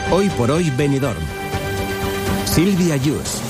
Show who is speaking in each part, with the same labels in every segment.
Speaker 1: Hoy por hoy Benidorm. Sílvia Yus.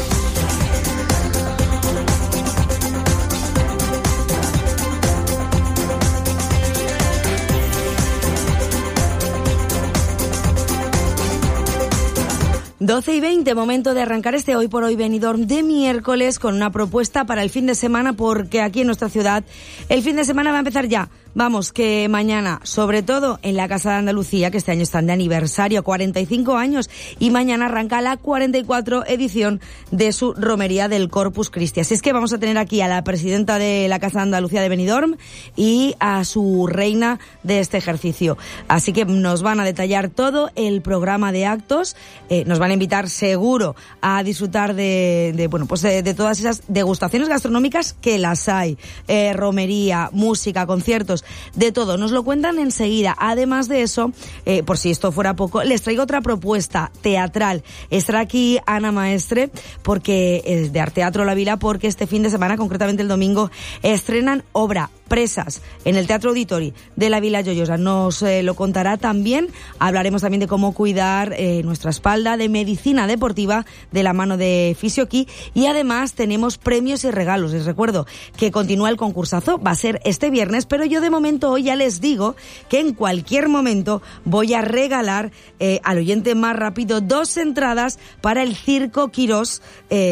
Speaker 2: Doce y 20, momento de arrancar este Hoy por Hoy Benidorm de miércoles con una propuesta para el fin de semana, porque aquí en nuestra ciudad el fin de semana va a empezar ya. Vamos, que mañana, sobre todo en la Casa de Andalucía, que este año están de aniversario, 45 años, y mañana arranca la 44 edición de su romería del Corpus Christi. Así es que vamos a tener aquí a la presidenta de la Casa de Andalucía de Benidorm y a su reina de este ejercicio. Así que nos van a detallar todo el programa de actos, nos van a invitar seguro a disfrutar de todas esas degustaciones gastronómicas que las hay, romería, música, conciertos, de todo. Nos lo cuentan enseguida. Además de eso, por si esto fuera poco, les traigo otra propuesta teatral. Estará aquí Ana Maestre, porque es de Arteatro La Vila, porque este fin de semana, concretamente el domingo, estrenan obra Presas en el Teatro Auditori de La Vila Joiosa. Nos lo contará también. Hablaremos también de cómo cuidar nuestra espalda, de medicina deportiva de la mano de Fisioki, y además tenemos premios y regalos. Les recuerdo que continúa el concursazo, va a ser este viernes, pero yo de momento hoy ya les digo que en cualquier momento voy a regalar al oyente más rápido 2 entradas para el Circo Quirós.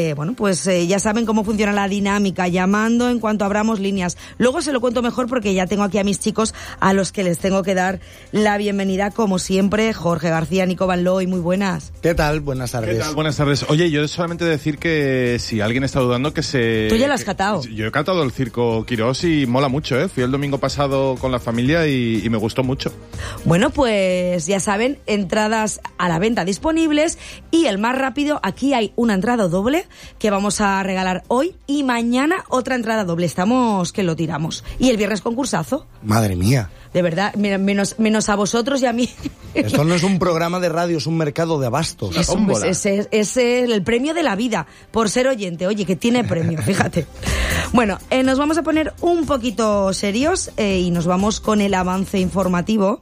Speaker 2: Ya saben cómo funciona la dinámica, llamando en cuanto abramos líneas. Luego se lo cuento mejor, porque ya tengo aquí a mis chicos a los que les tengo que dar la bienvenida, como siempre. Jorge García, Nico Van Looy, muy buenas.
Speaker 3: ¿Qué tal? Buenas tardes.
Speaker 4: ¿Qué tal? Buenas tardes. Oye, yo solamente decir que si alguien está dudando que se...
Speaker 2: Tú ya lo has catado.
Speaker 4: Yo he catado el Circo Quirós y mola mucho, ¿eh? Fui el domingo pasado con la familia y me gustó mucho.
Speaker 2: Bueno, pues ya saben, entradas a la venta disponibles, y el más rápido, aquí hay una entrada doble que vamos a regalar hoy, y mañana otra entrada doble. Estamos que lo tiramos. Y el viernes concursazo.
Speaker 3: Madre mía.
Speaker 2: De verdad, menos a vosotros y a mí.
Speaker 3: Esto no es un programa de radio, es un mercado de abastos.
Speaker 2: Es el premio de la vida por ser oyente. Oye, que tiene premio, fíjate. Bueno, nos vamos a poner un poquito serios y nos vamos con el avance informativo.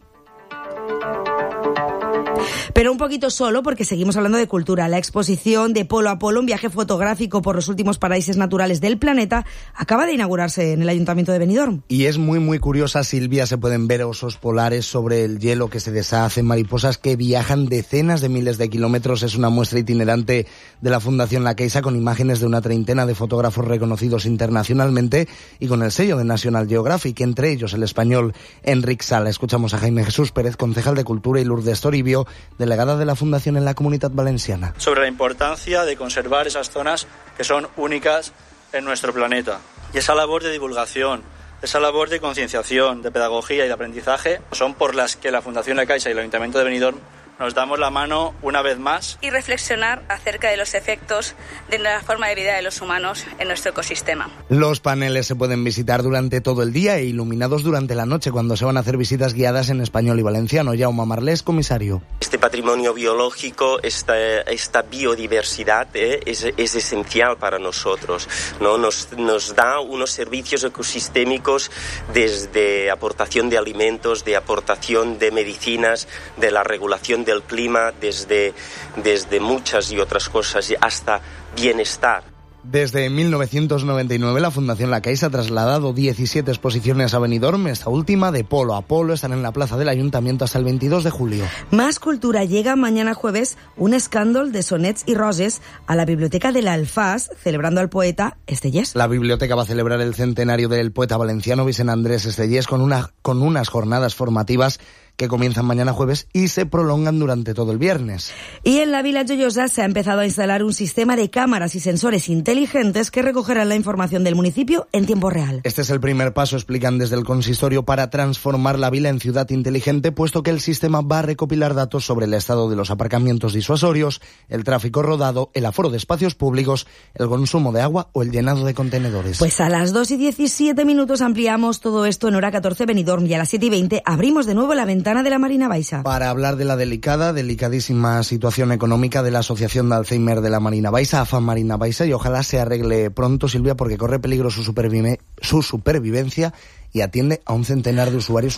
Speaker 2: Pero un poquito solo, porque seguimos hablando de cultura. La exposición de Polo a Polo, un viaje fotográfico por los últimos paraísos naturales del planeta, acaba de inaugurarse en el Ayuntamiento de Benidorm.
Speaker 3: Y es muy, muy curiosa, Silvia. Se pueden ver osos polares sobre el hielo que se deshacen, mariposas que viajan decenas de miles de kilómetros. Es una muestra itinerante de la Fundación La Caixa, con imágenes de una treintena de fotógrafos reconocidos internacionalmente y con el sello de National Geographic, entre ellos el español Enric Sala. Escuchamos a Jaime Jesús Pérez, concejal de Cultura, y Lourdes Toribio, delegada de la Fundación en la Comunitat Valenciana.
Speaker 5: Sobre la importancia de conservar esas zonas que son únicas en nuestro planeta. Y esa labor de divulgación, esa labor de concienciación, de pedagogía y de aprendizaje son por las que la Fundación La Caixa y el Ayuntamiento de Benidorm nos damos la mano una vez más.
Speaker 6: Y reflexionar acerca de los efectos de la forma de vida de los humanos en nuestro ecosistema.
Speaker 3: Los paneles se pueden visitar durante todo el día e iluminados durante la noche, cuando se van a hacer visitas guiadas en español y valenciano. Jaume Marlés, comisario.
Speaker 7: Este patrimonio biológico, esta biodiversidad es esencial para nosotros, ¿no? Nos da unos servicios ecosistémicos, desde aportación de alimentos, de aportación de medicinas, de la regulación del clima, desde muchas y otras cosas, hasta bienestar.
Speaker 3: Desde 1999 la Fundación La Caixa ha trasladado 17 exposiciones a Benidorm. Esta última, de Polo a Polo, estará en la plaza del Ayuntamiento hasta el 22 de julio.
Speaker 2: Más cultura. Llega mañana jueves un escándol de sonets y roses a la Biblioteca de l'Alfàs, celebrando al poeta Estellés.
Speaker 3: La biblioteca va a celebrar el centenario del poeta valenciano Vicent Andrés Estellés con unas jornadas formativas que comienzan mañana jueves y se prolongan durante todo el viernes.
Speaker 2: Y en la Vila Joiosa se ha empezado a instalar un sistema de cámaras y sensores inteligentes que recogerán la información del municipio en tiempo real.
Speaker 3: Este es el primer paso, explican desde el consistorio, para transformar la vila en ciudad inteligente, puesto que el sistema va a recopilar datos sobre el estado de los aparcamientos disuasorios, el tráfico rodado, el aforo de espacios públicos, el consumo de agua o el llenado de contenedores.
Speaker 2: Pues a las 2:17 ampliamos todo esto en hora 14 Benidorm, y a las 7:20 abrimos de nuevo la ventana de la Marina Baixa.
Speaker 3: Para hablar de la delicadísima situación económica de la Asociación de Alzheimer de la Marina Baixa, AFA Marina Baixa, y ojalá se arregle pronto, Silvia, porque corre peligro su supervivencia y atiende a un centenar de usuarios.